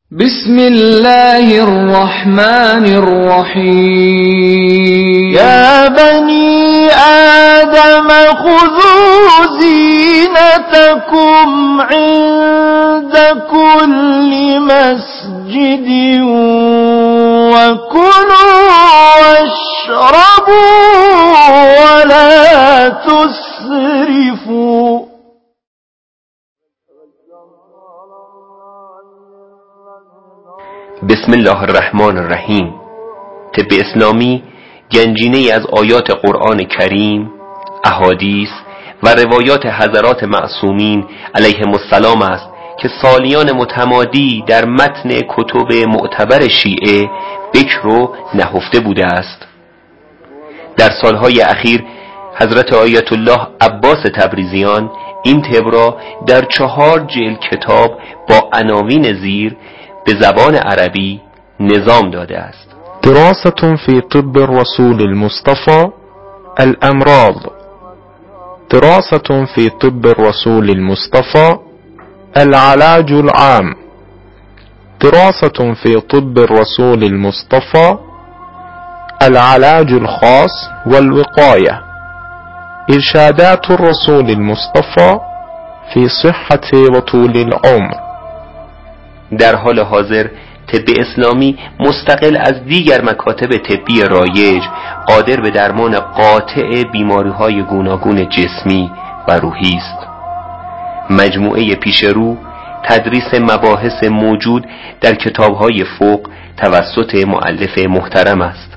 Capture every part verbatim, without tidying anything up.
بسم الله الرحمن الرحيم يا بني آدم خذوا زينتكم عند كل مسجد وكلوا واشربوا ولا تسرفوا. بسم الله الرحمن الرحیم. طب اسلامی گنجینه‌ای از آیات قرآن کریم، احادیث و روایات حضرات معصومین علیهم السلام است که سالیان متمادی در متن کتب معتبر شیعه بکر و نهفته بوده است. در سالهای اخیر حضرت آیت الله عباس تبریزیان این طب را در چهار جلد کتاب با عناوین زیر به زبان عربی نظام داده است. دراسة في طب الرسول المصطفى الأمراض. دراسة في طب الرسول المصطفى العلاج العام. دراسة في طب الرسول المصطفى العلاج الخاص والوقاية. إرشادات الرسول المصطفى في صحة وطول العمر. در حال حاضر طب اسلامی مستقل از دیگر مکاتب طبی رایج قادر به درمان قاطع بیماری‌های گوناگون جسمی و روحی است. مجموعه پیش رو تدریس مباحث موجود در کتاب‌های فوق توسط مؤلف محترم است.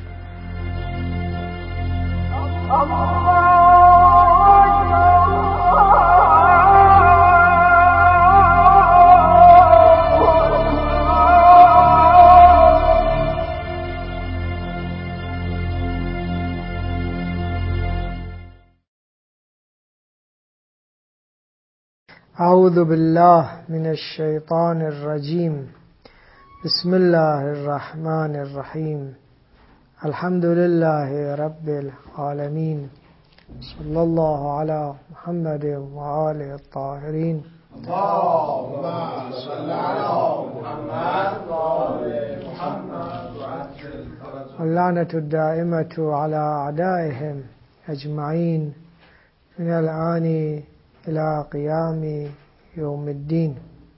أعوذ بالله من الشيطان الرجيم. بسم الله الرحمن الرحيم. الحمد لله رب العالمين. صلى الله على محمد وآله الطاهرين. اللهم صل على محمد وآل محمد. واللعنة الدائمة على أعدائهم أجمعين من الآن الى قیام یوم الدین.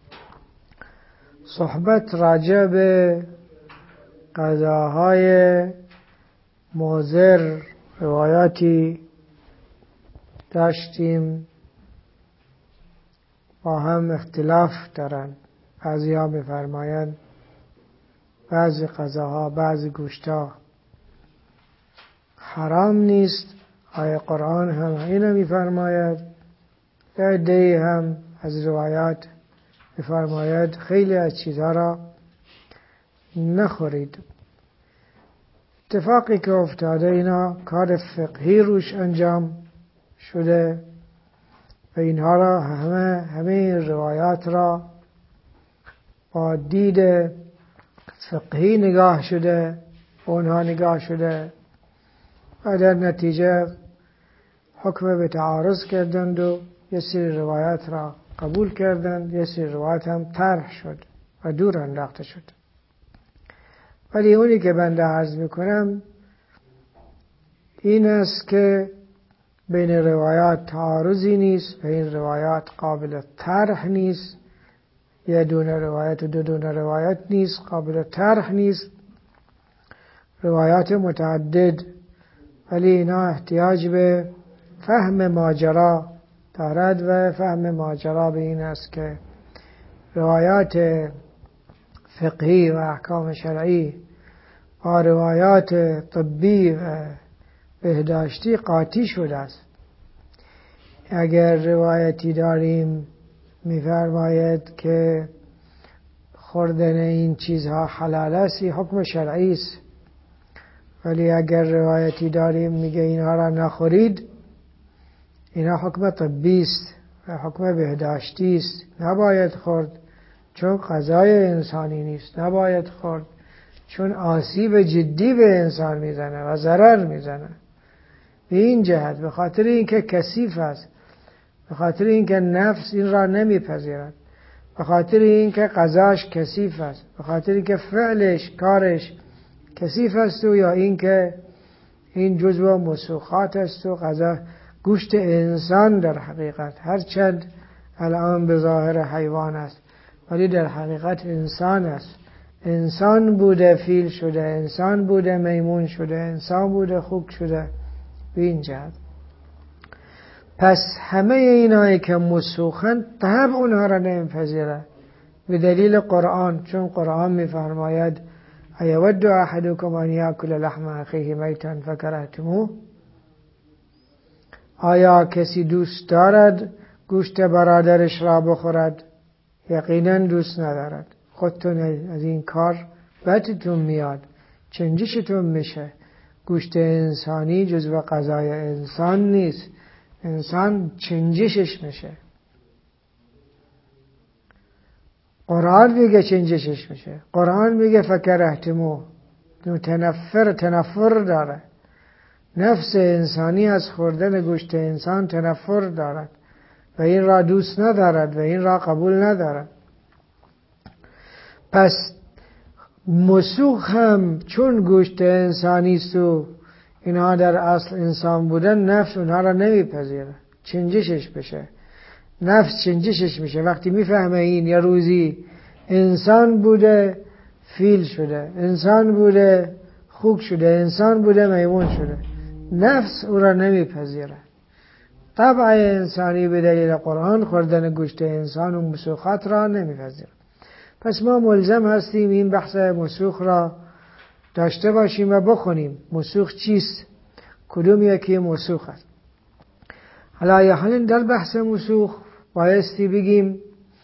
صحبت راجع به قضاهای مضر روایاتی داشتیم با هم اختلاف دارند. بعضی ها می‌فرمایند بعضی قضاها بعضی گوشتها حرام نیست. آیه قرآن هم اینو می‌فرماید. عده‌ای هم از روایات می‌فرماید خیلی از چیزها را نخورید. اتفاقی که افتاده اینا کار فقهی روش انجام شده و اینها را همه همه این روایات را با دید فقهی نگاه شده اونها نگاه شده و در نتیجه حکم به تعارض کردند و یه سری روایات را قبول کردند، یه سری روایات هم طرح شد و دور انداخته شد. ولی اونی که بنده عرض میکنم این است که بین روایات تعارضی نیست، بین روایات قابل طرح نیست، یه دونه روایت و دو دونه روایت نیست، قابل طرح نیست، روایات متعدد، ولی اینا احتیاج به فهم ماجرا دارد و فهم ماجرا به این است که روایات فقهی و احکام شرعی با روایات طبی و بهداشتی قاطی شده است. اگر روایتی داریم می‌فرماید که خوردن این چیزها حلال است، حکم شرعی است. ولی اگر روایتی داریم میگه اینها را نخورید، اینا حکم طبی است و حکم بهداشتی است. نباید خورد چون غذای انسانی نیست، نباید خورد چون آسیب جدی به انسان میزنه و ضرر میزنه. به این جهت، به خاطر اینکه کثیف است، به خاطر اینکه نفس این را نمیپذیرد به خاطر اینکه قضاش کثیف است، به خاطر اینکه فعلش کارش کثیف است، و یا اینکه این جزو مسوخات است و قضا گوشت انسان در حقیقت هرچند الان به ظاهر حیوان است ولی در حقیقت انسان است. انسان بوده فیل شده، انسان بوده میمون شده، انسان بوده خوک شده به این جهت. پس همه اینایی که مسوخن طبع اونها را نمیپذیره به دلیل قرآن، چون قرآن میفرماید ایود احدکم ان یاکل لحم اخیه میتا فکرهتموه، آیا کسی دوست دارد گوشت برادرش را بخورد؟ یقینا دوست ندارد. خودتون از این کار بدتون میاد، چنجشتون میشه. گوشت انسانی جزو غذای انسان نیست، انسان چنجشش میشه. قرآن میگه چنجشش میشه، قرآن میگه فکرهتموه، تنفر تنفر داره. نفس انسانی از خوردن گوشت انسان تنفر دارد و این را دوست ندارد و این را قبول ندارد. پس مسوخ هم چون گوشت انسانی است و اینها در اصل انسان بودن، نفس اونها را نمیپذیره، چنجشش بشه. نفس چنجشش میشه وقتی میفهمه این یه روزی انسان بوده فیل شده، انسان بوده خوک شده، انسان بوده میمون شده. نفس او را نمیپذیره. طبع انسانی به دلیل قرآن خوردن گوشت انسان و مسوخات را نمیپذیره. پس ما ملزم هستیم این بحث مسوخ را داشته باشیم و بخونیم. مسوخ چیست؟ کدوم یکی مسوخ است؟ حالا یا حالا در بحث مسوخ بایستی بگیم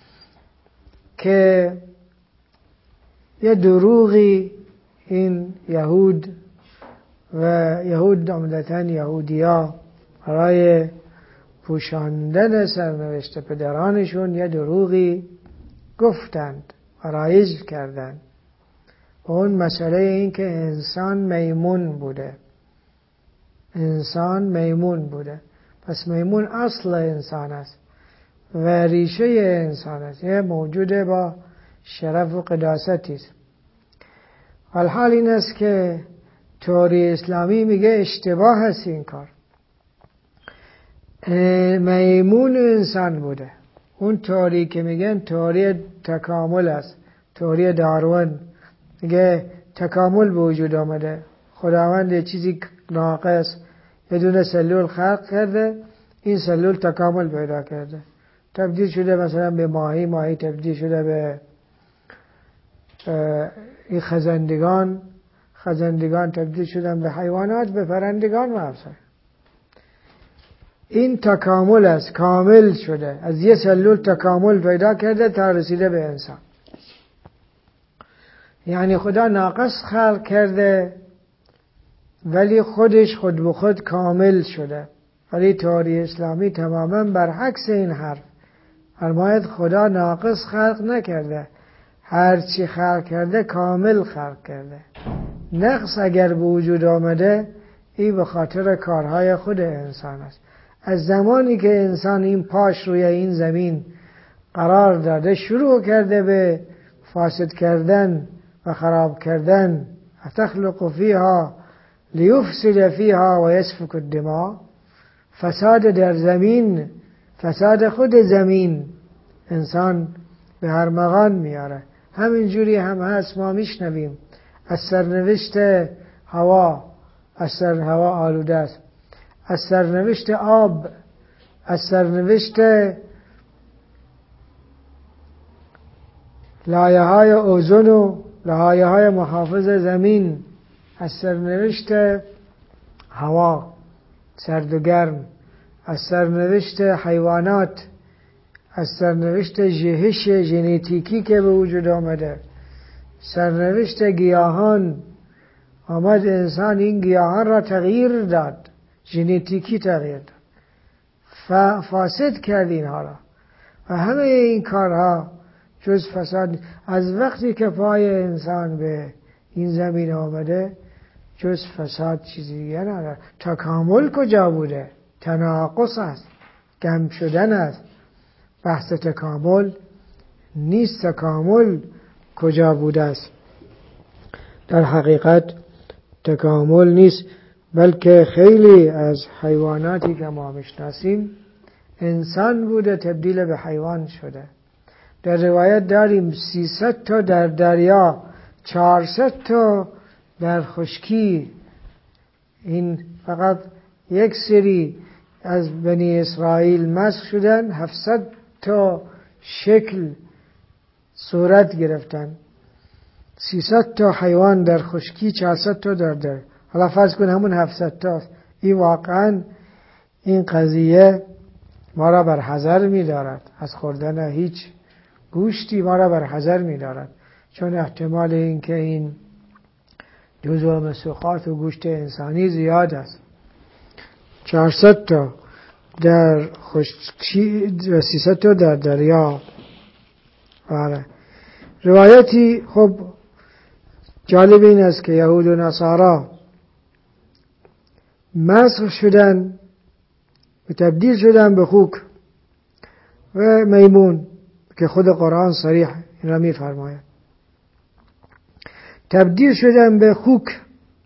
که یه دروغی این یهود و یهود عمدتاً یهودیا برای پوشاندن سرنوشت پدرانشون یه دروغی گفتند و رایج کردند. و اون مسئله این که انسان میمون بوده، انسان میمون بوده. پس میمون اصل انسان است و ریشه انسان است، یه موجوده با شرف و قداستی است. والحال این است که تئوری اسلامی میگه اشتباه است این کار. میمون انسان بوده. اون تئوری که میگن تئوری تکامل است، تئوری داروین، میگه تکامل به وجود آمده، خداوند یه چیزی ناقص یه دونه سلول خلق کرده، این سلول تکامل پیدا کرده، تبدیل شده مثلا به ماهی، ماهی تبدیل شده به این خزندگان، خزندگان تبدیل شدن به حیوانات، به پرندگان و همسر. این تکامل است، کامل شده، از یه سلول تکامل پیدا کرده تا رسیده به انسان. یعنی خدا ناقص خلق کرده ولی خودش خود به خود کامل شده. ولی تئوری اسلامی تماما برعکس این حرف. فرماید خدا ناقص خلق نکرده، هر چی خلق کرده کامل خلق کرده. نقص اگر به وجود آمده این به خاطر کارهای خود انسان است. از زمانی که انسان این پاش روی این زمین قرار داده شروع کرده به فاسد کردن و خراب کردن. اتخلق فیها لیفسد فیها و یسفک الدماء، فساد در زمین، فساد خود زمین انسان به ارمغان میاره. همینجوری هم هست، ما میشنویم از سرنوشت هوا، از سر هوا آلوده است، از سرنوشت آب، از سرنوشت لایه های اوزون و لایه های محافظ زمین، از سرنوشت هوا سرد و گرم، از سرنوشت حیوانات، از سرنوشت جهش ژنتیکی که به وجود آمده، سرنوشت گیاهان. آمد انسان این گیاهان را تغییر داد، ژنتیکی تغییر داد، فاسد کرد اینها را. و همه این کارها جز فساد. از وقتی که پای انسان به این زمین آمده جز فساد چیزی دیگه نداره. تکامل کجا بوده؟ تناقص است، کم شدن است. بحث تکامل نیست تکامل کجا بوده است. در حقیقت تکامل نیست، بلکه خیلی از حیواناتی که ما میشناسیم انسان بوده تبدیل به حیوان شده. در روایت داریم سیصد تا در دریا، چهارصد تا در خشکی. این فقط یک سری از بنی اسرائیل مسخ شدن، هفتصد تا شکل صورت گرفتن. سیصد تا حیوان در خشکی، چهارصد تا در در. حالا فرض کن همون هفتصد تا. این واقعا این قضیه ما را بر حذر می دارد از خوردن هیچ گوشتی، ما را بر حذر می دارد، چون احتمال این که این جزو مسوخات و گوشت انسانی زیاد است. چهارصد تا در خشکی و سیصد تا در دریا. بله. روایتی خب جالب این است که یهود و نصارا مسخ شدن و تبدیل شدن به خوک و میمون که خود قرآن صریح این را می فرماید. تبدیل شدن به خوک،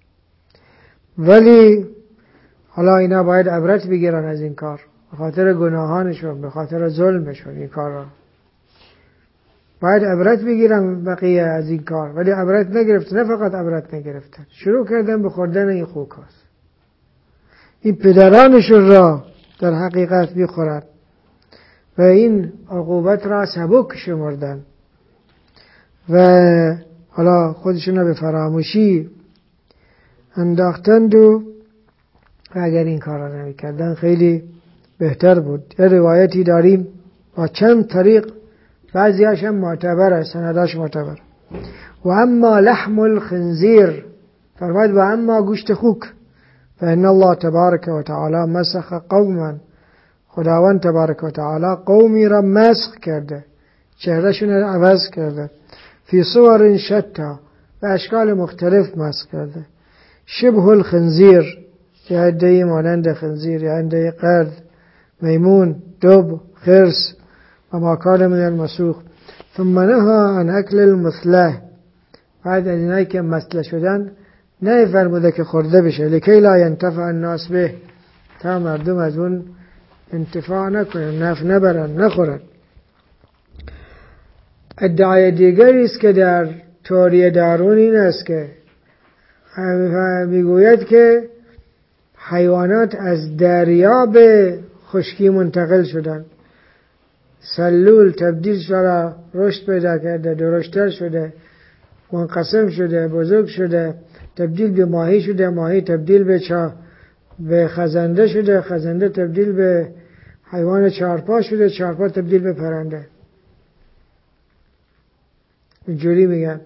ولی حالا اینا باید عبرت بگیرن از این کار، به خاطر گناهانشون، به خاطر ظلمشون. این کار را باید عبرت بگیرن بقیه از این کار، ولی عبرت نگرفتن. نه فقط عبرت نگرفتن، شروع کردن به خوردن این خوک هاست. این پدرانشون را در حقیقت میخورد و این عقوبت را سبک شمردن و حالا خودشون را به فراموشی انداختند و اگر این کار را نمی کردن خیلی بهتر بود. یه روایتی داریم با چند طریق، بعضی هاش هم معتبر است، سنداش معتبر. و اما لحم الخنزیر، فرماید و اما گوشت خوک، فإن الله تبارک و تعالی مسخ قوما، خداوند تبارک و تعالی قومی را مسخ کرده، چهرهشون را عوض کرده، فی صور شتا، به اشکال مختلف مسخ کرده. شبه الخنزیر، یه عده‌ای مانند خنزیر، یه عده‌ای قرد، میمون، دب، خرس و ما کان من المسوخ. ثم نهى عن اکل المثله، بعد از اینایی که مثله شدن نه فرموده که خورده بشه، لکی لا ینتفع الناس به، تا مردم از اون انتفاع نکنن، نفع نبرن، نخورن. ادعای دیگری است که در توریه دارون این است که میگوید که حیوانات از دریا به خشکی منتقل شدن. سلول تبدیل شده، رشد پیدا کرده، درشتر شده، منقسم شده، بزرگ شده، تبدیل به ماهی شده، ماهی تبدیل به چا به خزنده شده، خزنده تبدیل به حیوان چارپا شده، چارپا تبدیل به پرنده. اینجوری میگن.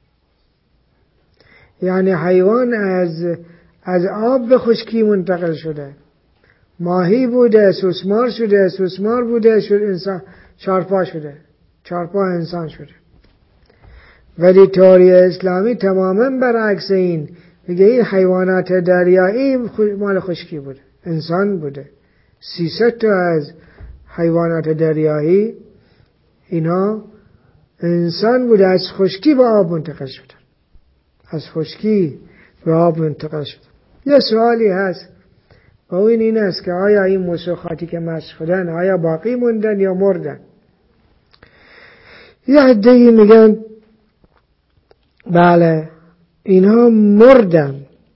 یعنی حیوان از از آب به خشکی منتقل شده. ماهی بوده، سوسمار شده، سوسمار بوده، شد انسان، چارپا شده، چارپا انسان شده. ولی تئوری اسلامی تماما برعکس این، میگه این حیوانات دریایی مال خشکی بوده، انسان بوده. سیصد تا از حیوانات دریایی اینا انسان بوده، از خشکی به آب منتقل شدن، از خشکی به آب منتقل شدن. یه سوالی هست و این این است که آیا این مسوخاتی که مسخ شدن آیا باقی موندن یا مردن؟ یه عده‌ای میگن بله اینها مردن.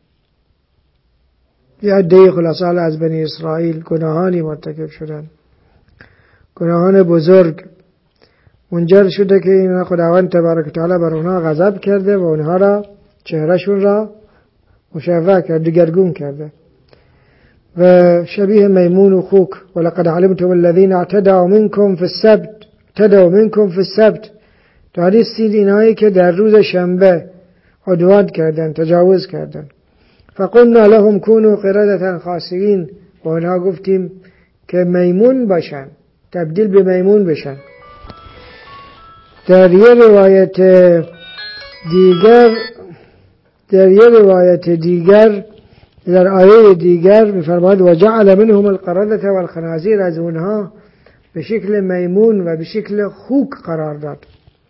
یه عده‌ای خلاصه از بنی اسرائیل گناهانی مرتکب شدن، گناهان بزرگ، منجر شده که اینا خداوند تبارک و تعالی بر اونها غضب کرده و اونها را چهرهشون را مشوه کرده، دگرگون کرده و شبیه میمون و خوک. ولقد علمتم الذين اعتدوا منكم في السبت اعتدوا منكم في السبت، دانستید اینایی که در روز شنبه عدوان کردن، تجاوز کردن. فقلنا لهم كونوا قردة خاسئین، و اونها گفتیم که میمون باشن، تبدیل به میمون بشن. در یه روایت دیگر در یه روایت دیگر در آیه دیگر می‌فرماید و جعل منهم القردة والخنازیر، از اونها به شکل میمون و به شکل خوک قرار داد.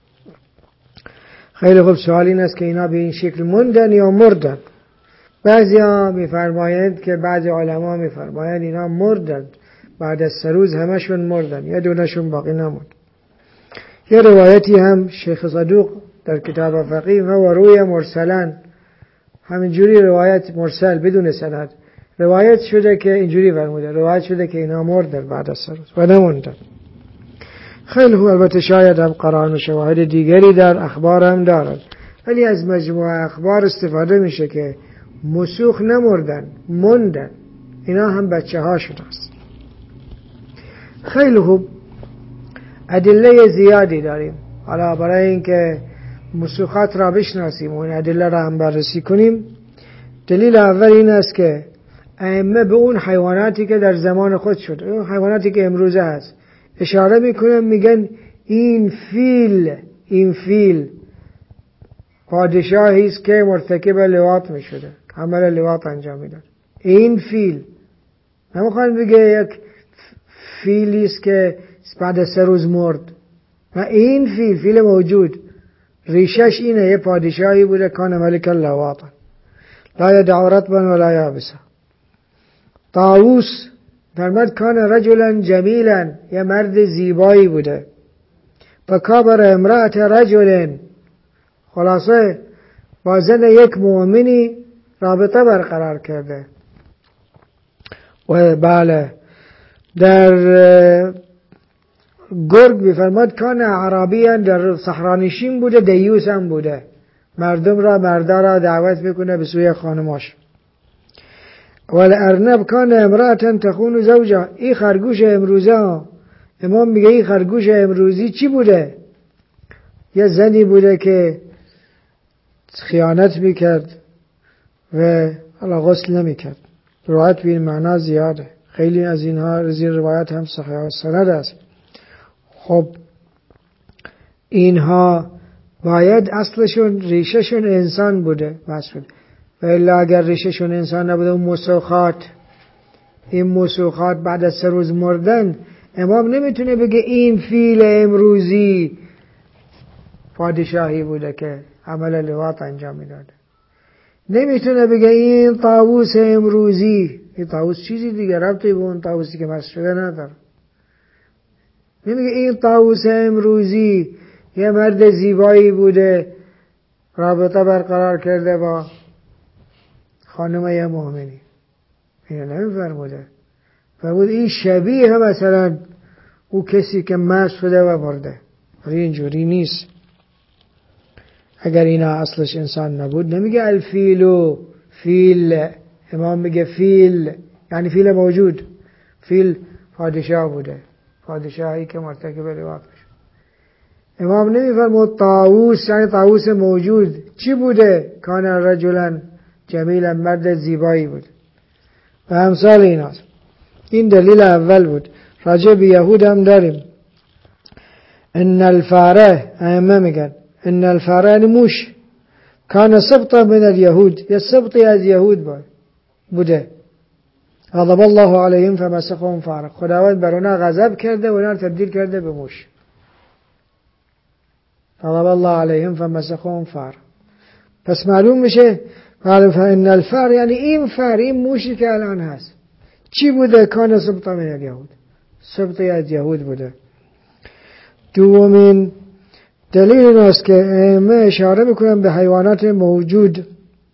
خیلی خوب، سوال این است که اینا به این شکل موندن یا مردن؟ بعضی ها میفرمایند که بعضی علما میفرمایند اینا مردن، بعد از سه روز همشون مردن، یه دونشون باقی نموند. یه روایتی هم شیخ صدوق در کتاب فقیه و روی مرسلن، همینجوری روایت مرسل بدون سند روایت شده که اینجوری فرموده، روایت شده که اینا مردن بعد از سه روز و نموندن. خیلی خوب، البته شاید هم قرائن و شواهد دیگری در اخبار هم دارد، ولی از مجموعه اخبار استفاده میشه که مسوخ نمردن، موندن، اینا هم بچه هاشون هست. خیلی خوب، ادله زیادی داریم. حالا برای اینکه مسوخات را بشناسیم و این ادله را هم بررسی کنیم، دلیل اول این است که ائمه به اون حیواناتی که در زمان خود شد، اون حیواناتی که امروزه هست، اشاره میکنن، میگن این فیل این فیل پادشاهی است که مرتکب لواط میشده، عمل لواط انجام میداد. این فیل نمیخوان بگه یک فیلی است که بعد از سه روز مرد، و این فیل فیل موجود ریشش اینه، یه پادشاهی بوده، کان ملک اللواط لا یدع رطبا ولا یابسا. طاووس فرمود کان رجلا جمیلا، یه مرد زیبایی بوده. فکابر امرأت رجل، خلاصه با زن یک مؤمنی رابطه برقرار کرده. و بله، در گرگ بفرماد کان عربیان، در صحرانشین بوده، دیوس هم بوده، مردم را مردا را دعوت میکنه به سوی خانماش. والارنب کان امرأة تخون زوجها، این خرگوش امروزه، امام میگه این خرگوش امروزی چی بوده؟ یه زنی بوده که خیانت میکرد و حالا غسل نمیکرد. روایت به این معنا زیاده، خیلی از اینها از این روایت هم صحیح و سند است. خب اینها باید اصلشون ریشهشون انسان بوده مسعود، و الا اگر ریشهشون انسان نبوده، اون مسوخات این مسوخات بعد از سه روز مردن، امام نمیتونه بگه این فیل امروزی پادشاهی بوده که عمل لواط انجام میداده. نمیتونه بگه این طاووس امروزی، این طاووس چیزی دیگه، ربطی به اون طاووسی که مست شده نداره. نمیگه این طاووس امروزی یه مرد زیبایی بوده، رابطه برقرار کرده با خانم یه مؤمنی، اینو نمیفرموده. فرمود این شبیه مثلا او کسی که مست شده و مرده، ولی اینجوری نیست. اگر اینا اصلش انسان نبود، نمیگه الفیلو فیل، امام میگه فیل یعنی فیل موجود، فیل پادشاه بوده، پادشاهی که مرتکب لواط شد. امام نمیفرمود طاووس یعنی طاووس موجود چی بوده؟ کان رجلا جمیلا، مرد زیبایی بود و امثال ایناست. این دلیل اول بود. راجع به یهود هم داریم. ان الفاره، ائمه میگن ان الفاره یعنی موش، کان سبطا من الیهود، یه سبطی از یهود بوده. غضب الله علیهم فمسخهم فاره، خداوند بر اونا غضب کرده و اونا تبدیل کرده به موش. غضب الله علیهم فمسخهم فاره. پس معلوم میشه ان الفار یعنی این فار، این موشی که الان هست چی بوده؟ کان سبطا من الیهود، سبطی از یهود بوده. دومین دلیل این است که ائمه اشاره میکنن به حیوانات موجود،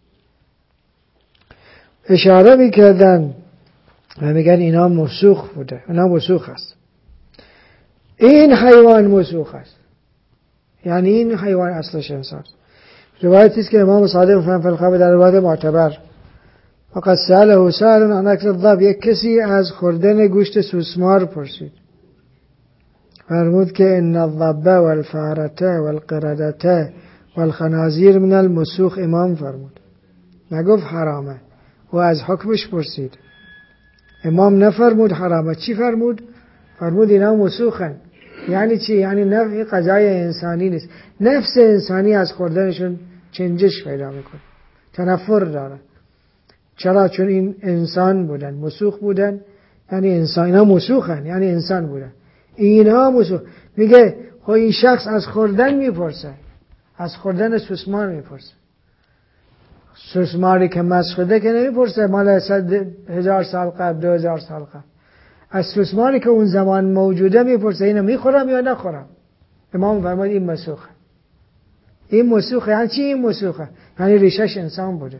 اشاره میکردن و میگن اینا مسوخ بوده، اینا مسوخ است. این حیوان مسوخ است، یعنی این حیوان اصلش انسان. روایتی است که امام صادق فهم فی الخبر در روایت معتبر، فقط سأله سائل عن اکل الضب، یک کسی از خوردن گوشت سوسمار پرسید، فرمود که ان الضب والفارة والقردة والخنازیر من المسوخ. امام فرمود، نگفت حرامه، و از حکمش پرسید. امام نفرمود حرامه، چی فرمود؟ فرمود اینا مسوخن. یعنی چی؟ یعنی نه غذای انسانی نیست، نفس انسانی از خوردنشون چنجش پیدا میکنه، تنفر داره. چرا؟ چون این انسان بودن، مسوخ بودن، یعنی انسان، اینا مسوخن یعنی انسان بودن. اینها مسوخ. میگه خب این شخص از خوردن میپرسه، از خوردن سوسمار میپرسه. سوسماری که مس شده که نمیپرسه مال صد هزار سال قبل، دو هزار سال قبل. از سوسماری که اون زمان موجوده میپرسه اینو میخورم یا نخورم. امام فرمود این مسوخه. این مسوخه. یعنی چی این مسوخه؟ یعنی ریشش انسان بوده.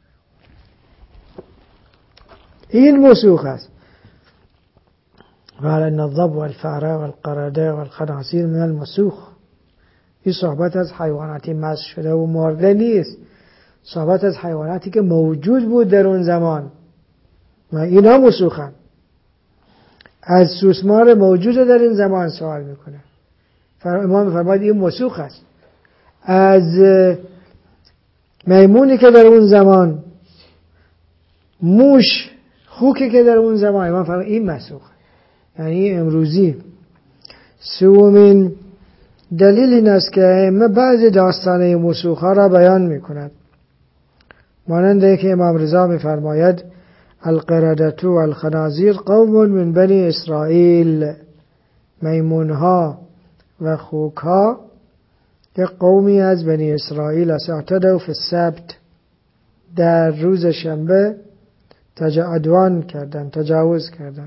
این مسوخ است. وعلى النظب والفأره والقرده والخنازير من المسوخ. این صحبت از حیواناتی مس شده و مرده نیست، صحبت از حیواناتی که موجود بود در اون زمان و اینا مسوخن. از سوسمار موجود در این زمان سوال میکنه. امام فرمود این مسوخ است. از میمونی که در اون زمان، موش، خوکی که در اون زمان، امام فرمود این مسوخ، یعنی امروزی. سومین دلیل این است که ائمه بعضی داستانه مسوخ ها را بیان میکند، مانند که امام رضا میفرماید القردة والخنازیر قوم من بنی اسرائیل، میمونها و خوکها یک قومی از بنی اسرائیل است. اعتدوا فی السبت، در روز شنبه تجاوز کردن، تجاوز کردن،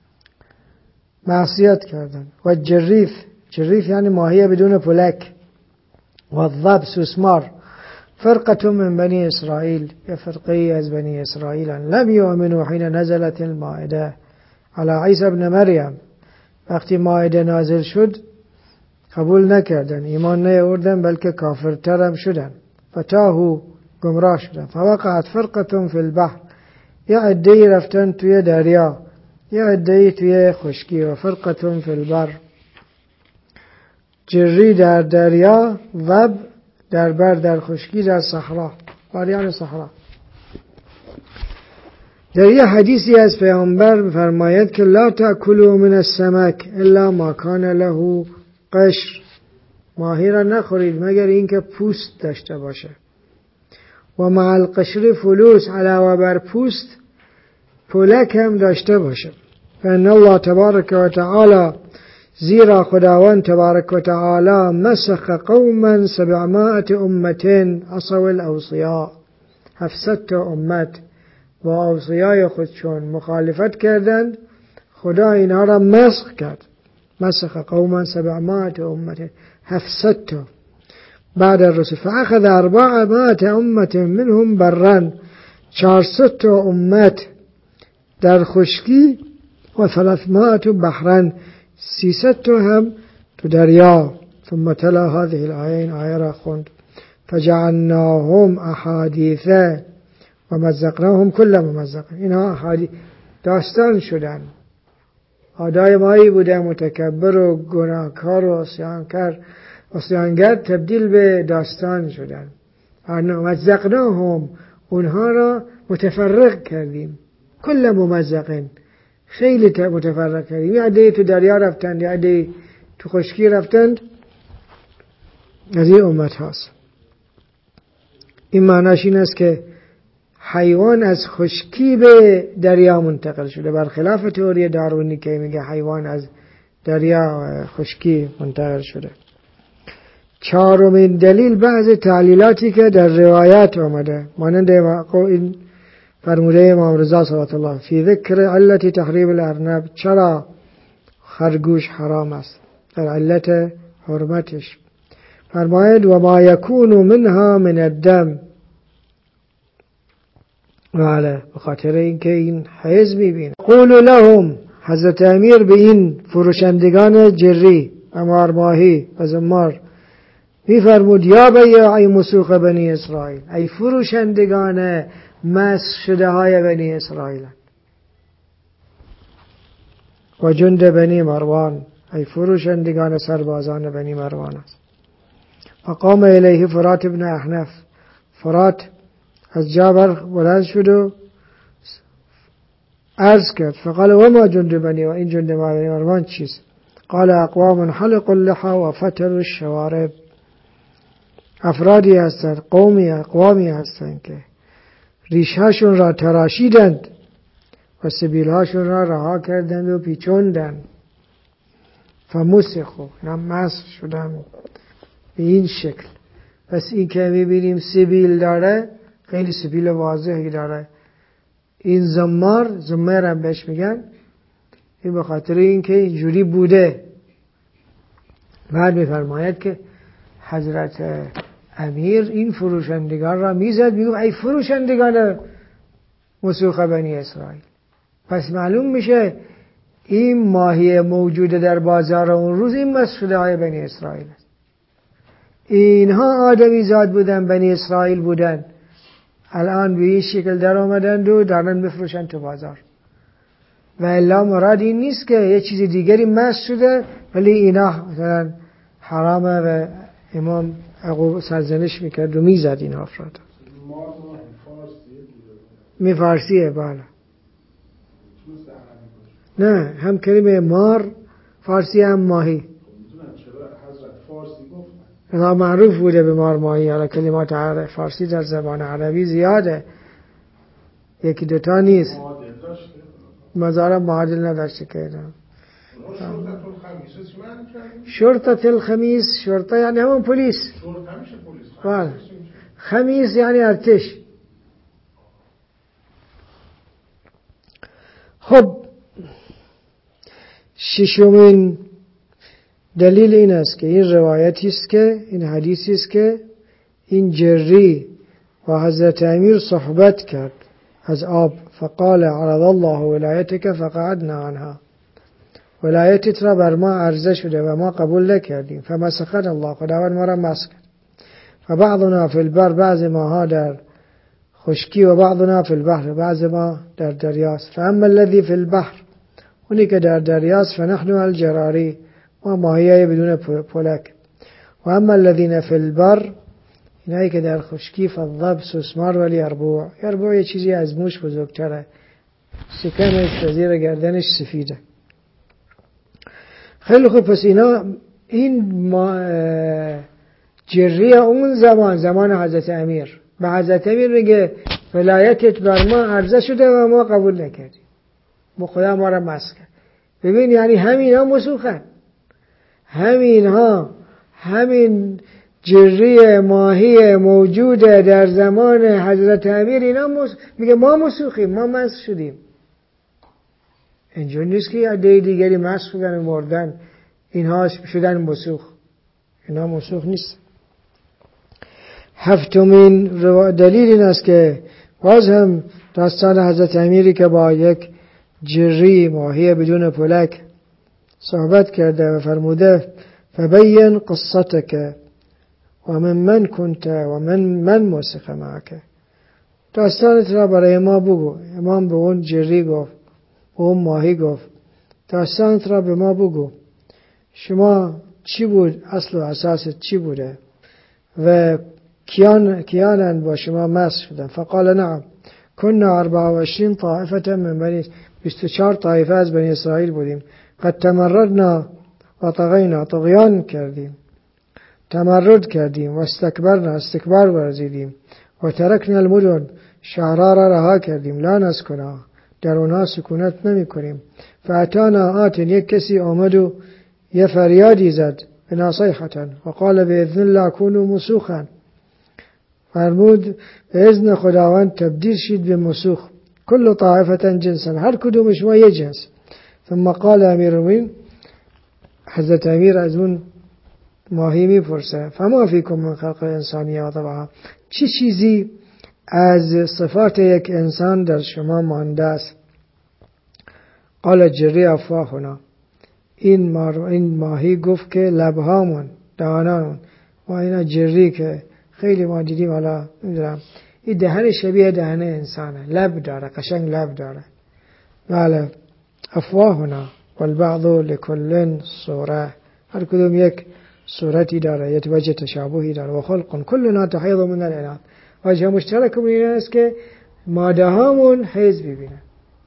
معصیت کردن. و جریف، جریف یعنی ماهی بدون پلک. و الضب، سوسمار. فرقة من بنی اسرائیل، یه فرقه از بنی اسرائیل لم یؤمنوا حین نزلت المائده علی عیسی ابن مریم، وقتی مائده نازل شد قبول نکردن، ایمان نیاوردن، بلکه کافرتر هم شدن. فتاهو، گمراه شدن. فوقعت فرقة فی البحر، یه عده‌ای رفتن توی دریا، یه عده‌ای توی خشکی. و فرقة فی البر، جری در دریا، وب در بر، در خشکی، در صحرا، باریان صحرا. در یه حدیثی از پیامبر فرماید که لا تأکلوا من السمک الا ما کان له قشر، ماهی را نخورید مگر اینکه پوست داشته باشه. و مع القشر فلوس، علاوه بر پوست پولک هم داشته باشه. فان الله تبارک و تعالی، زیرا خداوند تبارک و تعالی مسخ قوما سبعمائة امة عصوا الاوصیاء، هفتصد تا امت با اوصیای خودشون مخالفت کردند، خدا اینها را مسخ کرد. مسخ قوما سبعمائة امة، هفتصد تا بعد الرسول. فاخذ اربعمائة امة منهم برا، چهارصد تا امت در خشکی، و ثلاثمائة بحرا، سیصد تا هم تو دریا. ثم تلا هذه الآیه، آیه را خوند. فجعلناهم احادیث و مزقناهم کل ممزق، اینها احادیث داستان شدن. آدای مایی بوده متکبر و گناهکار و عصیانگر، عصیانگر تبدیل به داستان شدن. مزقناهم، اونها را متفرق کردیم. کل ممزق، خیلی متفرق کردیم. یه عده تو دریا رفتند، یه عده تو خشکی رفتند. از این امت هاست. این معناش این است که حیوان از خشکی به دریا منتقل شده، برخلاف تئوری داروینی که میگه حیوان از دریا خشکی منتقل شده. چهارمین دلیل بعض تعلیلاتی که در روایات آمده، مانند این فرموده امام رضا صلی الله علیه فی ذکر علت تحریم الارنب، چرا خرگوش حرام است، در علت حرمتش فرماید و ما یکون منها من الدم، بله، بخاطر اینکه این حیض میبینه. قولوا لهم، حضرت امیر به این فروشندگان جری، امار ماهی و زمار میفرمود یا بیاعی مسوخ بنی اسرائیل، ای فروشندگان مسخ شده های بنی اسرائیل، و جند بنی مروان، ای فروشندگان سربازان بنی مروان است. فقام الیه فرات ابن احنف، فرات از جابر بلند شد و عرض کرد. فقال و ما جند بنی، و این جند بنی مروان چیست؟ قال اقوام حلق اللحى و فتر الشوارب، افرادی هستند، قومی اقوامی هستند که ریشهاشون را تراشیدند و سبیلهاشون را رها کردند و پیچوندند. فمسخوا، اینا مسخ شدن به این شکل. پس این که میبینیم سبیل داره، خیلی سبیل واضحی داره. این زمار، زمار هم بهش میگن، این به خاطر این که اینجوری بوده. بعد میفرماید که حضرت امیر این فروشندگان را میزد، میگفت ای فروشندگان مسوخ بنی اسرائیل. پس معلوم میشه این ماهی موجود در بازار اون روز این مسخوده های بنی اسرائیل است. اینها آدمی زاد بودن، بنی اسرائیل بودن، الان به این شکل در آمدند و دارن بفروشن تو بازار. و الا مراد این نیست که یه چیز دیگری مسخ شده ولی اینا مثلا حرامه و امام عقوب سرزنش میکرد و میزد این افراد. می فارسیه بالا. نه هم کلمه مار فارسی هم ماهی. اینا معروف بوده به مار ماهی. حالا کلمات عربی فارسی در زبان عربی زیاده، یکی دوتا نیست. مزارم معادل نداشته که شرطة الخمیس، شرطه یعنی همون پلیس، بله. خمیس یعنی ارتش. خب ششمین دلیل این است که این روایتی است که این حدیثی است که این جری و حضرت امیر صحبت کرد از آب. فقال عرض الله ولایتک فقعدنا عنها، ولایتت را بر ما عرضه شده و ما قبول نکردیم. فمسخنا الله، خداوند ما را مسخ کرد. فبعضنا فی البر، بعض ماها در خشکی، و بعضنا فی البحر، بعض ما در دریاست. فاما الذی فی البحر، اونی که در دریاست، فنحن الجراری، ما ماهیای بدون پلک. و اما الذین فی البر، اینایی که در خشکی، فالضب، سوسمار ولی یربوع. یربوع یه چیزی از موش بزرگتره، شکمش و زیر گردنش سفیده. خیلی خوب، پس اینا این جری اون زمان، زمان حضرت امیر، به حضرت امیر میگه ولایتت بر ما عرضه شده و ما قبول نکردیم، ما خدا ما را مسخ کرد. ببین یعنی همین ها مسوخن، همین ها همین جری ماهی موجود در زمان حضرت امیر، اینا مس... میگه ما مسوخیم، ما مسخ شدیم. اینجور نیست که عده دیگری مسخ شدن و مردن، اینها شدن مسوخ. اینا مسوخ نیست. هفتمین دلیل این است که باز هم داستان حضرت امیری که با یک جری ماهی بدون پلک صحبت کرده و فرموده فبین قصتک و من من کنت و من من مسخ معک، داستانت را برای ما بگو. امام به اون جری گفت، به اون ماهی گفت داستانت را به ما بگو، شما چی بود، اصل و اساست چی بوده و کیان کیانن با شما مسخ شدن. فقال نعم كنا اربعة وعشرين طائفة من بني، بیست و چهار طایفه از بنی اسرائیل بودیم. قد تمردنا و طغینا، طغیان کردیم، تمرد کردیم، و استکبرنا، استکبار ورزیدیم، و ترکنا المدن، شهرها را رها کردیم، لا نسکنا، در اونها سکونت نمی کنیم. فاتانا آت، یک کسی آمد و یه فریادی زد، بناصیحة و قال باذن الله کونوا مسوخا، فرمود به اذن خداوند تبدیل شید به مسوخ. کل طائفة جنسا، هر کدوم شما یه جنس. ثم قال امیر المؤمنین، حضرت امیر از اون ماهی میپرسه فما فیکم من خلق انسانی و طبعا، چی چیزی از صفات یک انسان در شما مانده است؟ قال جری افواهنا، این این ماهی گفت که لبهامون، دهانمون. و اینا جری که خیلی ما دیدیم، حالا نمیدونم، این دهن شبیه دهن انسانه، لب داره، قشنگ لب داره. بله، افواهنا والبعض لكل صوره، هر کدوم یک صورتی داره، یک وجه تشابهی داره. و خلق کلنا تحیض من الاناث، وجه مشترک این است که ماده هامون حیض ببینن.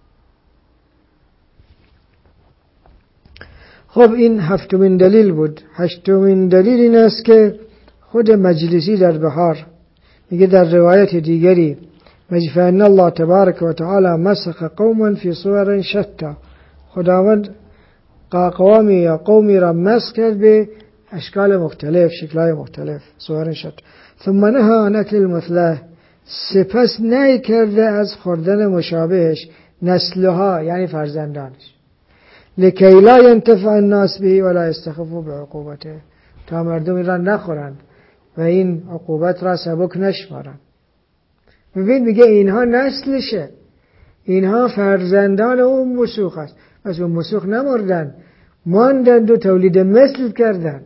خب این هفتمین دلیل بود. هشتمین دلیل این است که خود مجلسی در بحار میگه در روایت دیگری فإن الله تبارک و تعالی مسخ قوما فی صور شتا، خداوند قوامی یا قومی را مسخ کرد به اشکال مختلف، شکل‌های مختلف، صور شد. ثم نهى عن اکل المثله، سپس نهی کرده از خوردن مشابهش، نسلها یعنی فرزندانش، لکی لا ینتفع الناس به ولا یستخفوا بعقوبته، تا مردم این را نخورند و این عقوبت را سبک نشمارند. ببین میگه اینها نسلشه، اینها فرزندان اون مسوخ است، پس اون مسوخ نمردن، ماندند و تولید مثل کردن.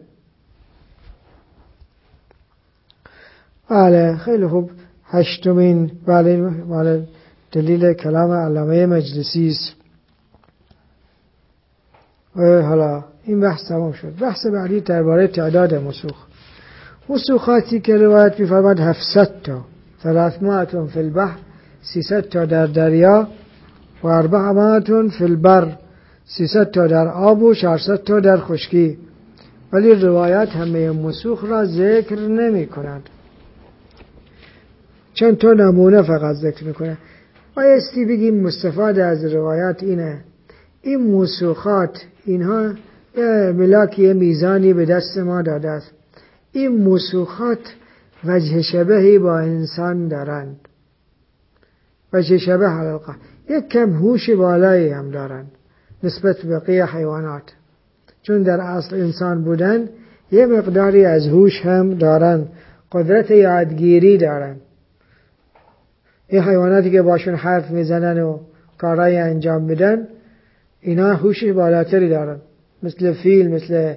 بله خیلی خوب. هشتمین بله بله دلیل کلام علامه مجلسی است. و حالا این بحث تمام شد. بحث بعدی درباره تعداد مسوخ. مسوخاتی که روایت می‌فرماید هفتصد تا، ثلاثمائة فی البحر، سیصد تا در دریا، و اربعمائة فی البر، سیصد تا در آب و چهارصد تا در خشکی. ولی روایات همه مسوخ را ذکر نمی کنند، چند تا نمونه فقط ذکر میکنه. بایستی بگیم مستفاد از روایات اینه، این مسوخات اینها یه ملاکی میزانی به دست ما داده است. این مسوخات وجه شبهی با انسان دارند، وجه شبه حلقه، یک کم هوش بالایی هم دارند نسبت به بقیه حیوانات، چون در اصل انسان بودن یه مقداری از هوش هم دارند، قدرت یادگیری دارند. این حیواناتی که باشون حرف میزنن و کارهای انجام میدن، اینا هوش بالاتری دارن، مثل فیل، مثل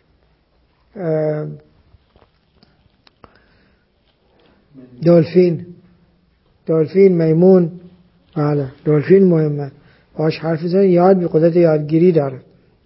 دلفین دلفین میمون. بله دلفین مهمه، باش حرف میزنن، یاد به قدرت یادگیری داره.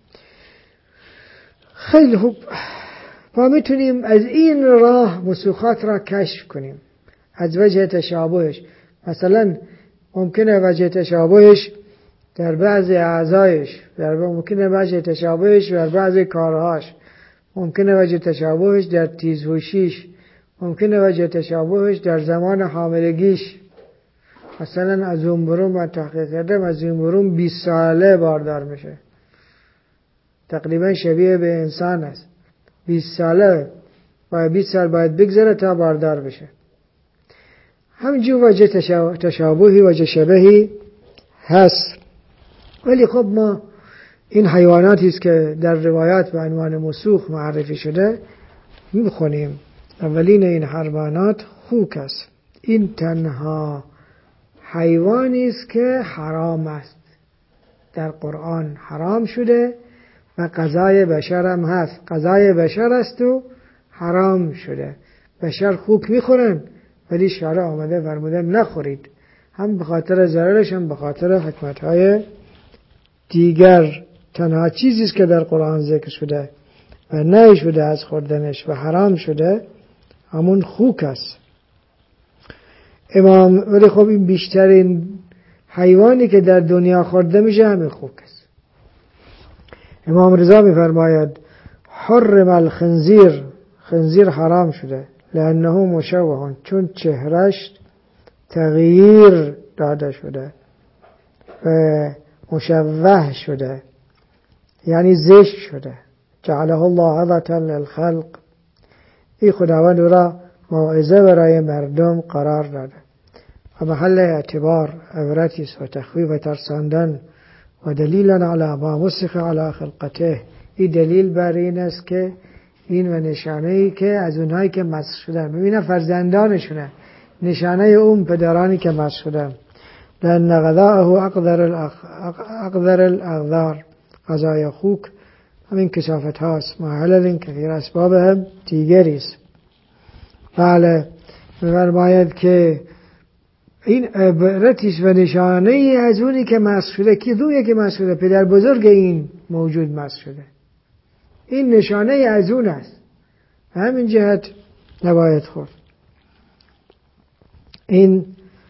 خیلی خوب. ما میتونیم از این راه مسوخات را کشف کنیم، از وجه تشابهش. مثلا ممکنه وجه تشابهش در بعض اعضایش، در ممکنه وجه تشابهش در بعض کارهاش، ممکنه وجه تشابهش در تیزهوشیش، ممکنه وجه تشابهش در زمان حاملگیش. مثلا از اون برون من تحقیق کردم، از اون برون بیست ساله باردار میشه، تقریبا شبیه به انسان است. بیست ساله و بیست سال باید بگذره تا باردار بشه. همینجور وجه تشابهی، وجه شبهی هست. ولی خب ما این حیواناتی است که در روایات به عنوان مسوخ معرفی شده میخونیم. اولین این حیوانات خوک است. این تنها حیوانی است که حرام است، در قرآن حرام شده و غذای بشر هم هست، غذای بشر است و حرام شده. بشر خوک میخورن ولی شارع آمده فرموده نخورید، هم به خاطر ضررش هم به خاطر حکمتهای دیگر. تنها چیزی است که در قرآن ذکر شده و نهی شده از خوردنش و حرام شده همون خوک است. امام ولی خب این بیشترین حیوانی که در دنیا خورده میشه همین خوک است. امام رضا میفرماید حرم الخنزیر، خنزیر حرام شده، لانه مشوه، چون چهرش تغییر داده شده و مشوه شده، یعنی زشت شده. جعله الله عظة للخلق، این خداوند را موعظه برای مردم قرار داده و محل اعتبار، عبرتی است و تخویف و ترساندن و دلیلا علی ما مسخ علی خلقته. این دلیل بر این است که این و نشانه‌ای که از اونهایی که مسخ شدن، ببینن فرزندانشونه، نشانه اون پدرانی که مسخ شدن. لأن غذاءه اقدر اقدر الاغذار، غذای خوک همین کثافت هاست، معلل کثیر اسباب هم دیگری است. بله می‌فرماید که این عبرتیش و نشانه ای از اونی که مسخ شده. کی دویه که مسخ شده؟ پدر بزرگ این موجود مسخ شده. این نشانه ای از اون است، همین جهت نباید خورد. این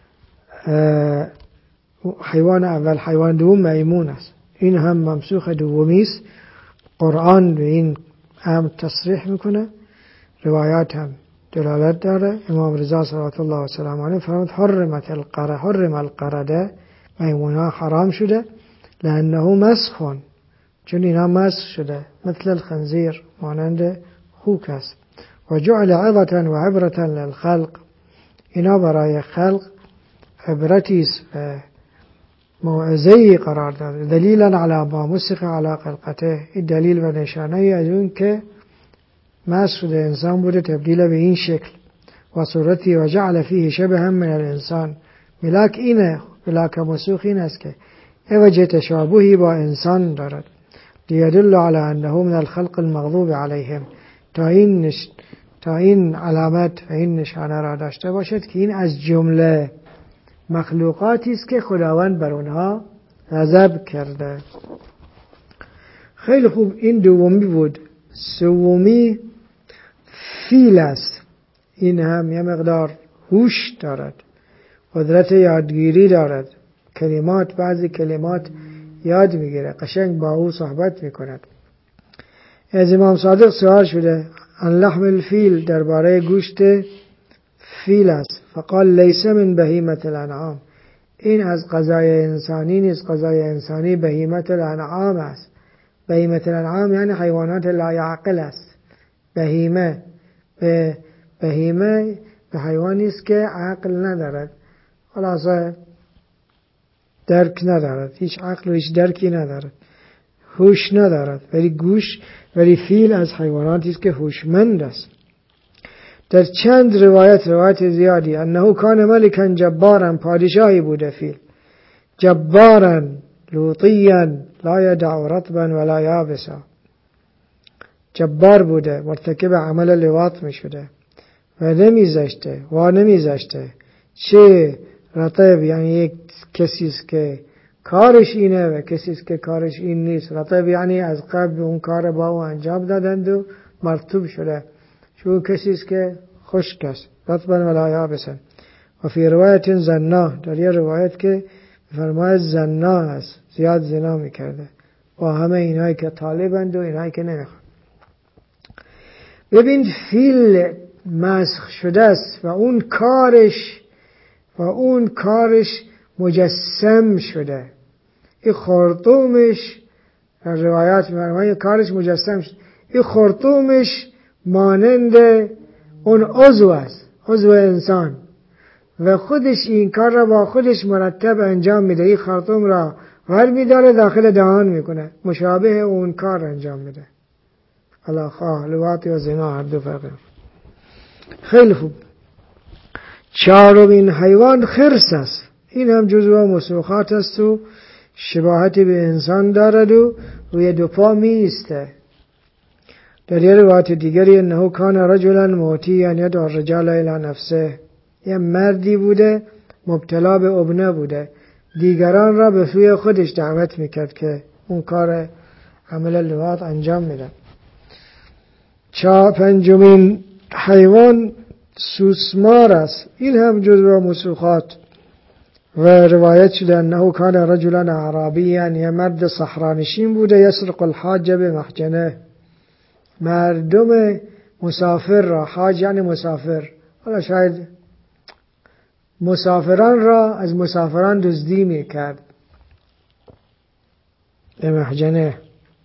حیوان اول. حیوان دوم میمون است، این هم ممسوخ دومی است. قرآن به این هم تصریح میکنه، روایات هم دلالت داره. امام رضا صلوات الله و سلام علیه فرمود حرمت القرده، حرم القرده، میمونها حرام شده، لانه مسخون، چون اینها مسخ شده، مثل الخنزیر، مانند خوک است. و جعل عظة و عبرة للخلق، اینا برای خلق عبرتی است و موعظه‌ای قرار داده. دلیلا علی ما مسخ علی خلقته، این دلیل و نشانه از اون که مسخ شده انسان بوده تبدیل به این شکل. و صورتی و جعل فیه شبه هم من الانسان، ملاک اینه، ملاک مسوخ این است که اوجه تشابهی با انسان دارد. لیدل علی انه من الخلق المغضوب علیهم، تا این نش... تا این علامت و این نشانه را داشته باشد که این از جمله مخلوقاتی است که خداوند بر اونها غضب کرده. خیلی خوب، این دومی بود. سومی فیل است. این هم یه مقدار هوش دارد، قدرت یادگیری دارد، کلمات بعضی کلمات یاد میگیره، قشنگ با او صحبت میکند. از امام صادق سوال شده عن لحم الفیل، درباره گوشت فیل است. فقال لیس من بهیمة الانعام، این از غذای انسانی نیست، غذای انسانی بهیمة الانعام است. بهیمة الانعام یعنی حیوانات لا یعقل است. بهیمه به بهیمه به حیوانی است که عقل ندارد، خلاصه درک ندارد، هیچ عقل و هیچ درکی ندارد، هوش ندارد. ولی گوش ولی فیل از حیواناتی است که هوشمند است. در چند روایت، روایت زیادی، انه کان ملکا جبارا، پادشاهی بوده فیل، جبارا لوطیا لا یدع رطبا ولا یابسا، جبار بوده، مرتکب عمل لواط می شده و نمیذاشته و نمیذاشته چه رطب، یعنی یک کسی است که کارش اینه و کسی است که کارش این نیست. رطب یعنی از قبل اون کار با او انجام دادند و مرطوب شده، چون کسی است که خشک است، رطبا ولا یابسا. و فی روایت زنا، در یه روایت که فرماید زنا است، زیاد زنا میکرده با همه اینایی که طالبند و اینایی که نمیخوان. ببین فیل مسخ شده است و اون کارش و اون کارش مجسم شده. این خرطومش در روایات فرماید کارش مجسم شده. این خرطومش مانند اون عضو است، عضو انسان، و خودش این کار را با خودش مرتب انجام میده. این خرطوم را ور میداره داخل دهان میکنه، مشابه اون کار انجام میده. حالا خواه لواطی و زنا هر دو فرقه. خیلی خوب. چهارمین حیوان خرس است. این هم جزو مسوخات است و شباهتی به انسان دارد و روی دو پا می ایسته. در یه روایت دیگری انه کان رجلا موتیا یدعو الرجال الی نفسه، یه مردی بوده مبتلا به ابنه بوده، دیگران را به سوی خودش دعوت میکرد که اون کار عمل لواط انجام میدن. چا پنجمین حیوان سوسمار است. این هم جزو مسوخات و روایت شده انه کان رجلا اعرابیا، یه مرد صحرانشین بوده، یسرق الحاج بمحجنه، مردم مسافر را، حاج یعنی مسافر، حالا شاید مسافران را از مسافران دزدی میکرد بمحجنه.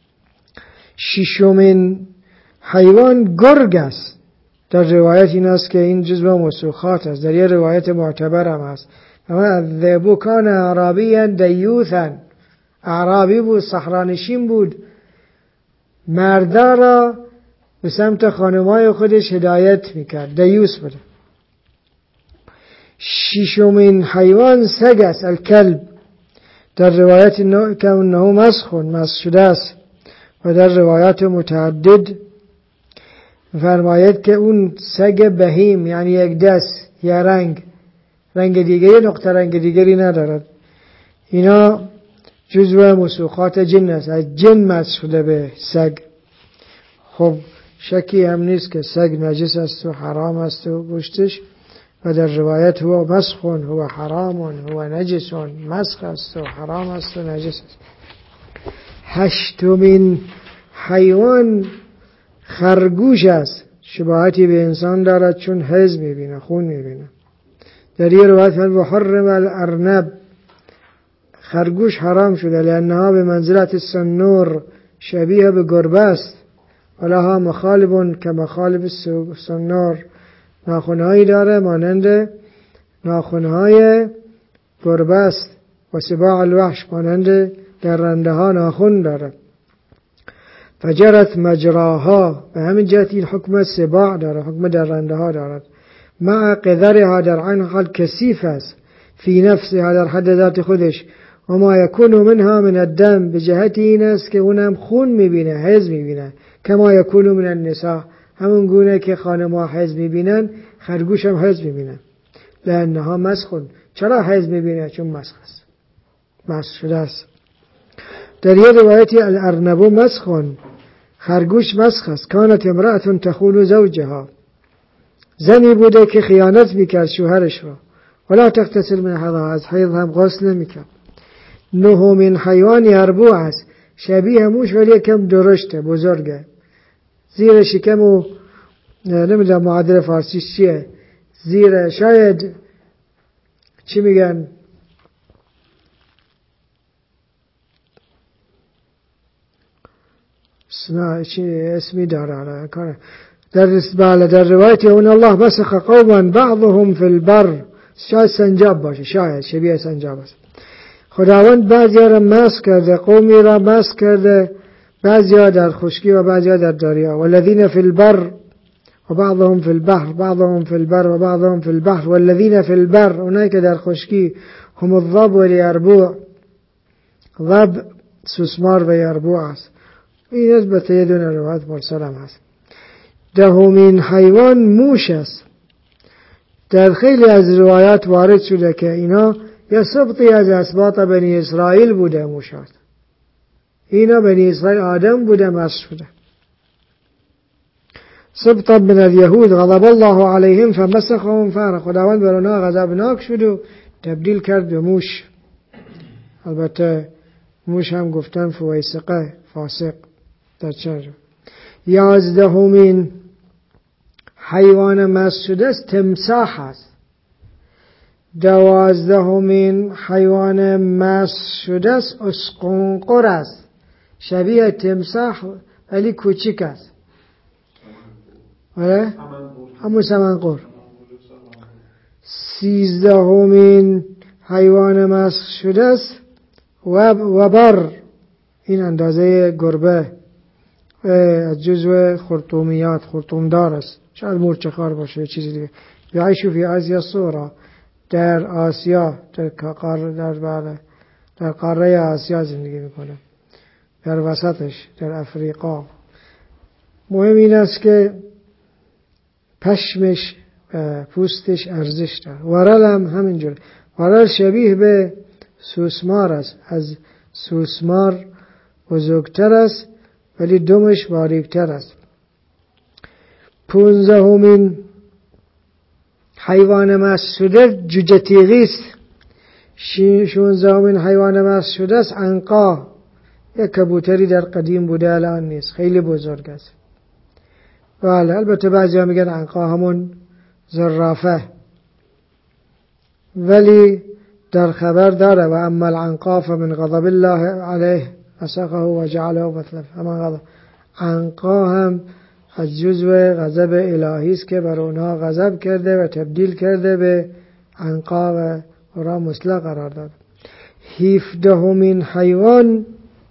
ششمین حیوان گرگ است. در روایت این است که این جزو مسوخات است، در یه روایت معتبر هم است. اما الذئب کان اعرابیا دیوثا، اعرابی بود، صحرانشین بود، مردا را به سمت خانمای خودش هدایت میکرد، دیوث بود. ششمین حیوان سگ است، الکلب. در روایت که انه مسخون، مسخ شده است، و در روایات متعدد فرماید که اون سگ بهیم یعنی یک دست یا رنگ رنگ دیگری، نقطه رنگ دیگری ندارد. اینا جزو مسوخات جن است، از جن مسخ شده به سگ. خب شکی هم نیست که سگ نجس است و حرام است و گوشتش، و در روایت هو مسخون هو حرامون هو نجسون، مسخ است و حرام است و نجس است. هشتمین حیوان خرگوش است. شباهتی به انسان دارد چون حیض میبینه، خون میبینه. در یه روایت فرمود حرم الارنب، خرگوش حرام شده، لانها به منزلت السنور شبیه به گربه است، ولها مخالب که مخالب سنار، ناخنهایی داره مانند ناخنهای گربه است، و سباع الوحش مانند درنده ها ناخن داره. فجرت مجراها، به همین جهت این حکم سباع داره، حکم درنده ها دارد. مع قذرها، در عین حال کثیف است، فی نفسها، در حد ذات خودش. و ما یکون منها من الدم، به جهت این است که اونم خون میبینه، حیض میبینه. کما یکون من النساء، همون گونه که خانم‌ها حیض میبینن خرگوش هم حیض میبینه. لانها مسخون، چرا حیض میبینه؟ چون مسخ است، مسخ شده است. در یه روایتی الارنب مسخون، خرگوش مسخ است. کانت امرأة تخون زوجها، زنی بوده که خیانت میکرد شوهرش را. ولا تغتسل من حیضها، از حیض هم غسل نمیکرد. نهمین حیوان یربوع است، شبیه موش ولی کم درشته، بزرگه، زیر شکم و نمیدونم معادل فارسیش چیه، زیر شاید چی میگن سنا چی اسمی داره کار در بله در روایت اون الله مسخ قوما بعضهم فی البر، شاید سنجاب باشه، شاید شبیه سنجاب است. خداوند بعضی را مسخ کرده، قومی را مسخ کرده، بعضی در خشکی و بعضی در دریا. والذین فی البر و بعضهم فی البحر، بعضهم فی البر و بعضهم فی البحر. والذین فی البر، اونایی که در خشکی، هم الضب و یربوع، ضب سوسمار و یربوع است. این نسبت یه دونه روایت مرسل هم هست. دهمین حیوان موش است. در خیلی از روایات وارد شده که اینا یا سبطی از اسباط بنی اسرائیل بوده، موشات اینا بنی اسرائیل آدم بوده، مسخ شده. سبطا من الیهود غضب الله علیهم فمسخهم فارا، خداوند بر اونها غضبناک شد و تبدیل کرد به موش. البته موش هم گفتن فویسقه، فاسق. در چند یازدهمین حیوان مسخ شده است تمساح است. دوازدهمین حیوان مسخ شده است اسقنقر است، شبیه تمساح ولی کوچیک است. آره همون سمنقر. سیزدهمین حیوان مسخ شده است وبر، این اندازه گربه، از جزو خرطومیات، خرطومدار است، شاید مورچه‌خوار باشه چیزی دیگه. یعیش فی آسیا صورا، در آسیا، در قاره در بالا در قاره آسیا زندگی میکنه، در وسطش، در افریقا. مهم این است که پشمش پوستش ارزش داره. ورل هم همینجور، ورل شبیه به سوسمار است، از سوسمار بزرگتر است ولی دمش باریکتر است. پونزدهمین حیوان مسخ شده جوجه تیغی است. شانزدهمین حیوان مسخ شده است عنقا، یک کبوتری در قدیم بوده الان نیست، خیلی بزرگ است. بله البته بعضی ها میگن عنقا همون زرافه، ولی در خبر داره و اما العنقا فمن غضب الله علیه مسخه و جعله مثلا. اما غضب عنقا هم از جزو غضب الهی است که بر اونها غضب کرده و تبدیل کرده به عنقا و اونها مثله قرار داد. هفدهمین حیوان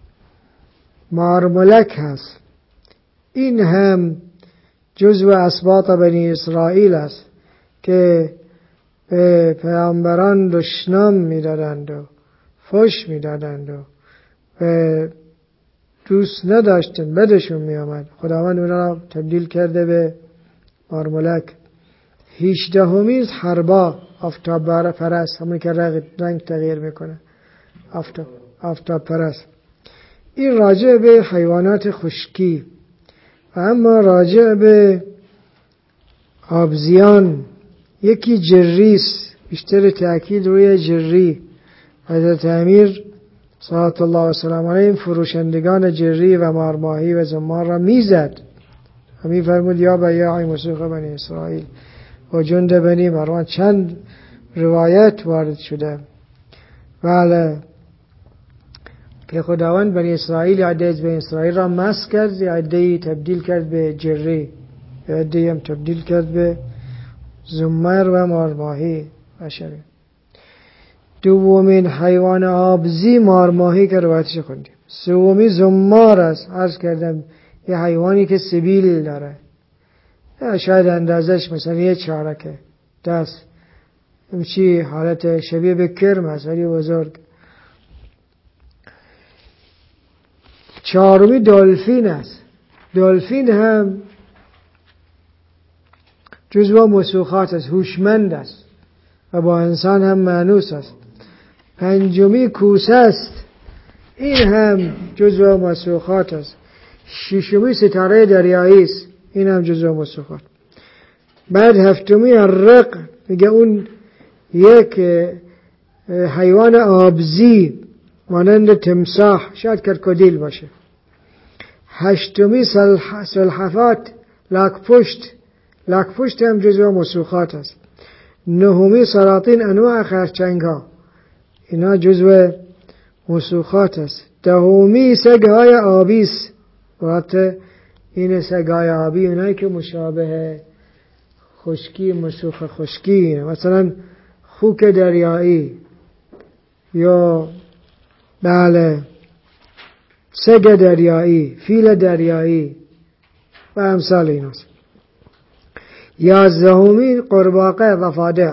مارملک هست. این هم جزو اسباط بنی اسرائیل است که به پیامبران دشنام میدادند و فحش میدادند و دوست نداشتن، بدشون می آمد. خداوند اون را تبدیل کرده به مارمولک. هیچدهمی حربا، آفتاب پرست، همون که رنگ تغییر میکنه، آفتاب آفتاب پرست. این راجع به حیوانات خشکی. و اما راجع به آبزیان، یکی جریس، بیشتر تأکید روی جری. حضرت امیر صلوات الله و سلام علیه فروشندگان جری و مارماهی و زمار را میزد و میفرمود یا بیاعی مسوق بنی اسرائیل و جند بنی مروان. چند روایت وارد شده. بله که خداوند بنی اسرائیل عده از بنی اسرائیل را مسخ کرد، عده‌ای تبدیل کرد به جره، عده‌ای هم تبدیل کرد به زمر و مارماهی و شبیه. دومین حیوان آبزی مارماهی که روایتش خوندیم. سومی زمار است، عرض کردم یه حیوانی که سبیل داره، شاید اندازش مثلا یه چارکه دست، همچی حالت شبیه به کرم است ولی بزرگ. چهارمی دلفین است. دلفین هم جزو مسوخات است، هوشمند است و با انسان هم مانوس است. پنجمی کوسه است، این هم جزو مسوخات است. ششمی ستاره دریایی است، این هم جزو مسوخات. بعد هفتمی الرق، میگه اون یک حیوان آبزی مانند تمساح، شاید کرکودیل باشه. هشتمی سلح... سلحفات، لاکپشت، لاکپشت هم جزو مسوخات است. نهمی سلاطین انواع خرچنگ ها، اینا جزو مسوخات است. دهمی سگهای آبی است، البته این سگهای آبی اونایی که مشابه خشکی، مسوخ خشکی، مثلا خوک دریایی یا بله سگ دریایی، فیل دریایی و امثال ایناست. یازدهمی قرباقه ضفادع.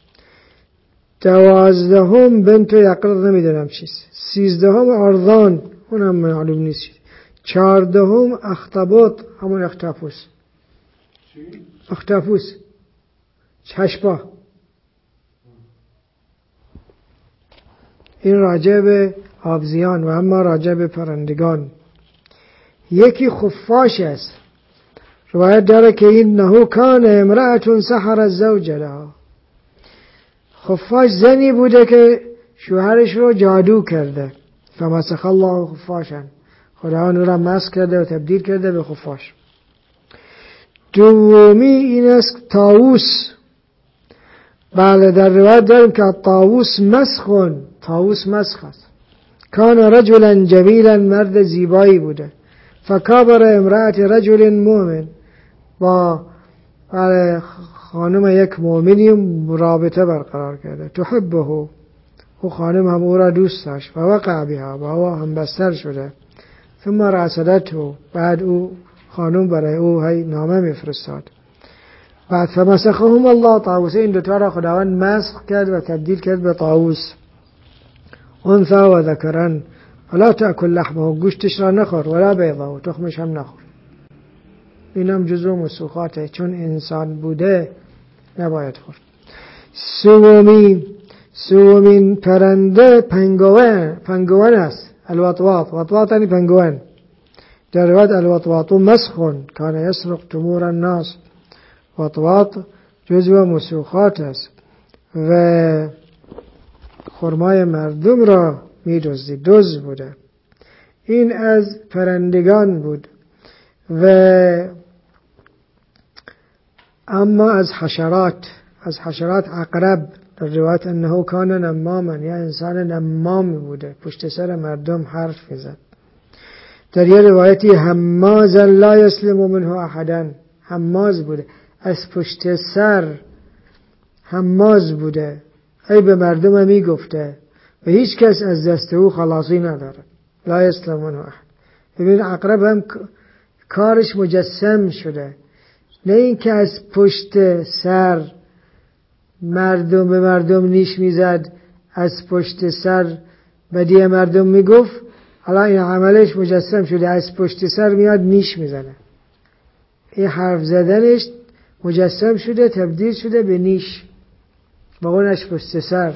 دوازدهم بنت یقرب، نمیدونم چیست. سیزدهم ارضان، اونم معلوم نیست. چهاردهم اختبوط، همون اختاپوس. اختاپوس چشپا. این راجع به آبزیان و اما راجع به پرندگان. یکی خفاش است، روایت داره که این نهو کان امرأة سحر الزوج لها. خفاش زنی بوده که شوهرش رو جادو کرده، فمسخ الله خفاشا، خداوند او را مسخ کرده و تبدیل کرده به خفاش. دومی این است طاووس. بله در روایت داریم که طاووس مسخون، طاووس مسخ است. کان رجلا جمیلا، مرد زیبایی بوده. فکابر امرأة رجل مؤمن، با خانم یک مؤمنی رابطه برقرار کرده. تحبه، او خانم هم او را دوست داشت. و وقع بها، با او هم بستر شده. ثم راسلته، بعد او خانم برای او هی نامه میفرستاد. بعد فمسخهم الله طاووس، این دوتا را خداوند مسخ کرد و تبدیل کرد به طاووس. انثى و ذکرن، ولا تأکل لحمه، گوشتش را نخور، ولا بیضه، و تخمش هم نخور. اینم جزو مسوخاته، چون انسان بوده نباید خورد. سومی سومین پرنده پنگوان پنگوان است، الوطواط. وطواط یعنی پنگوان. در روایت الوطواط مسخون کان یسرق تمور الناس. وطواط جزو مسوخات است و خرمای مردم را می دزدید، دزد بوده. این از پرندگان بود. و اما از حشرات، از حشرات عقرب، در روایت انه کان نماما، یا انسان نمام بوده، پشت سر مردم حرف میزد. در یه روایتی همازا لا یسلم منه احدا، هماز بوده، از پشت سر هماز بوده، ای به مردم می گفته و هیچ کس از دست او خلاصی نداره. لا یسلم منه احد. ببین عقرب هم کارش مجسم شده، نه این که از پشت سر مردم به مردم نیش میزد، از پشت سر بدی مردم میگفت. حالا این عملش مجسم شده، از پشت سر میاد نیش میزنه. این حرف زدنش مجسم شده، تبدیل شده به نیش، با اونش پشت سر.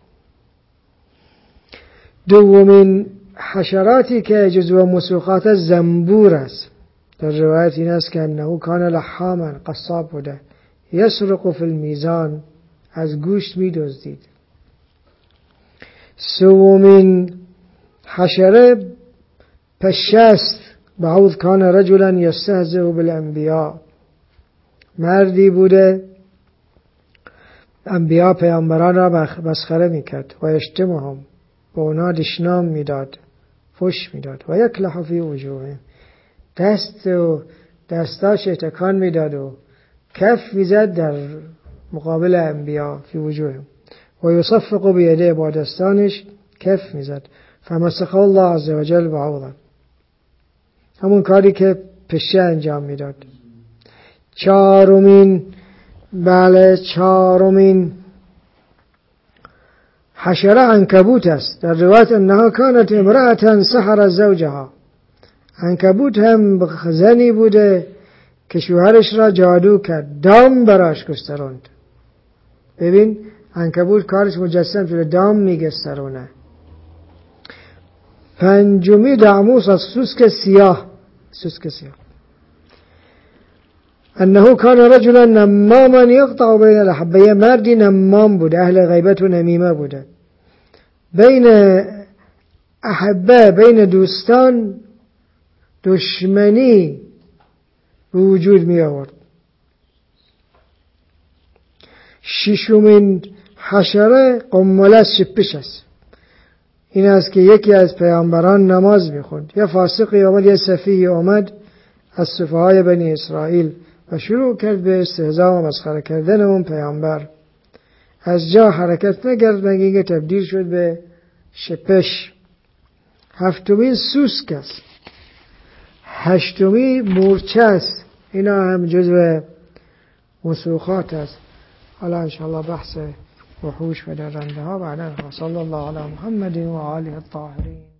دومین حشراتی که جزو مسوخات زنبور است. در روایت این است که انه کان لحاما، قصاب بوده، یسرق فی المیزان، از گوشت می دزدید. سومین حشره پشه است. بعوض کان رجلا یستهزئ بالانبیاء، مردی بوده انبیاء پیامبران را مسخره میکرد. و یشتمهم، به اونا دشنام میداد. فش میداد و یکلح فی وجوههم، دست و دستاش تکان میداد و کف میزد در مقابل انبیا فی وجوههم و یصفق بیده، با دستانش کف میزد. فمسخ الله عز وجل بعوضا، همون کاری که پشه انجام میداد. چهارمین بله چهارمین حشره عنکبوت است. در روایت انها کانت امرأة سحر زوجها، عنکبوت هم زنی بوده که شوهرش را جادو کرد، دام براش گستراند. ببین عنکبوت کارش مجسم شده، دام میگسترونه. پنجمی دعموس از سوسک سیاه، سوسک سیاه. انه کان رجلا نماما یقطع بین الاحبه، مردی نمام بوده، اهل غیبت و نمیمه بوده، بین احبه، بین دوستان دشمنی به وجود می آورد. ششمین حشره قمله شپش است. این است که یکی از پیامبران نماز میخوند، یا فاسقی آمد یا سفیهی آمد از سفهای بنی اسرائیل و شروع کرد به استهزا و مسخره کردن اون پیامبر. از جا حرکت نکرد مگر که تبدیل شد به شپش. هفتمین سوسک است. هشتمی مورچه است. اینا هم جزو مسوخات است. حالا انشاءالله بحث وحوش و درنده ها بعدا. صلی الله علی محمد و آله الطاهرین.